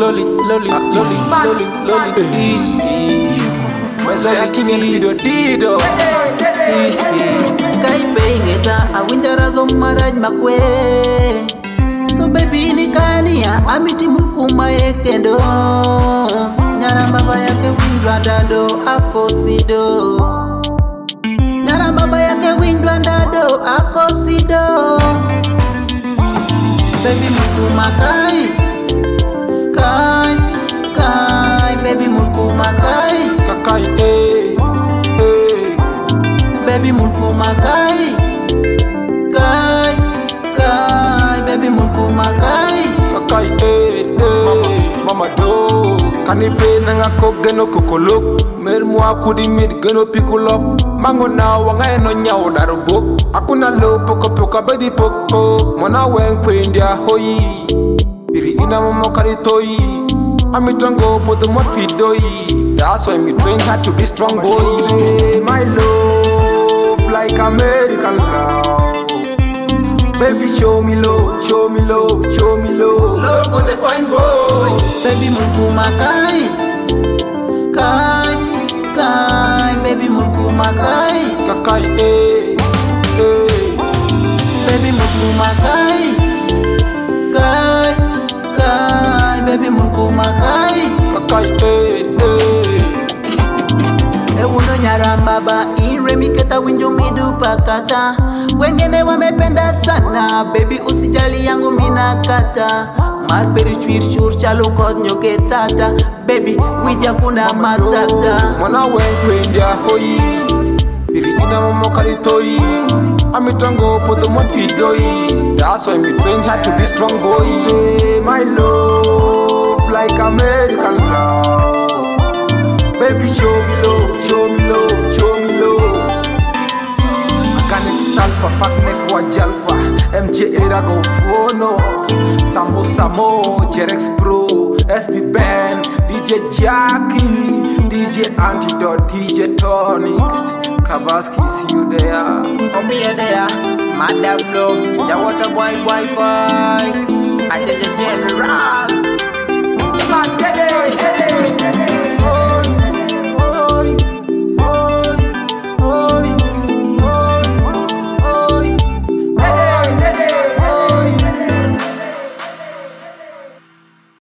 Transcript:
Mweza kimya dido Kai pengeta awinjarazo maraj makwe. So baby ni kania amiti mukuma ekendo. Nyara baba yake windwa dado akosido. Nyara baba yake windwa dado akosido. Baby mukuma kai baby mukuma kai baby mukuma kai baby mukuma kai mama do kanipe nanga ko geno kokolok mer mwa kudi mid geno pikulok mango na wanga eno nyaw darubok akuna lo poko poko bedi poko mona wen kwendia hoyi biri ina momo karitoi amitango podo motidoi. That's why me train had to be strong boy. My love like American love. Baby show me love, show me love, show me love. Love for the fine boy. Baby mukuma kai baby mukuma kai baby mukuma kai baby mukuma kai Ewuno nyara mbaba iremi keta winjo midu pakata. Wengine wamependa sana baby usijali yangu mina kata. Marperi chwir chalo kod nyoke tata. Baby wija kuna matata. Mwana wengwendia hoyi biri ina momo karitoi amitango podo motidoi. That's why me train had to be strong boy. My love like American love. Baby show me love, show me love, show me love. Mechanic Salfa, Packneck wa Jalfa, MJ Erago Fono, Samo, Jerex Pro, SB Band, DJ Jackie, DJ Antidote, DJ Tonics, Kabaski, see you there. Come here there, Mad Flow, Jawata boy, I take a general.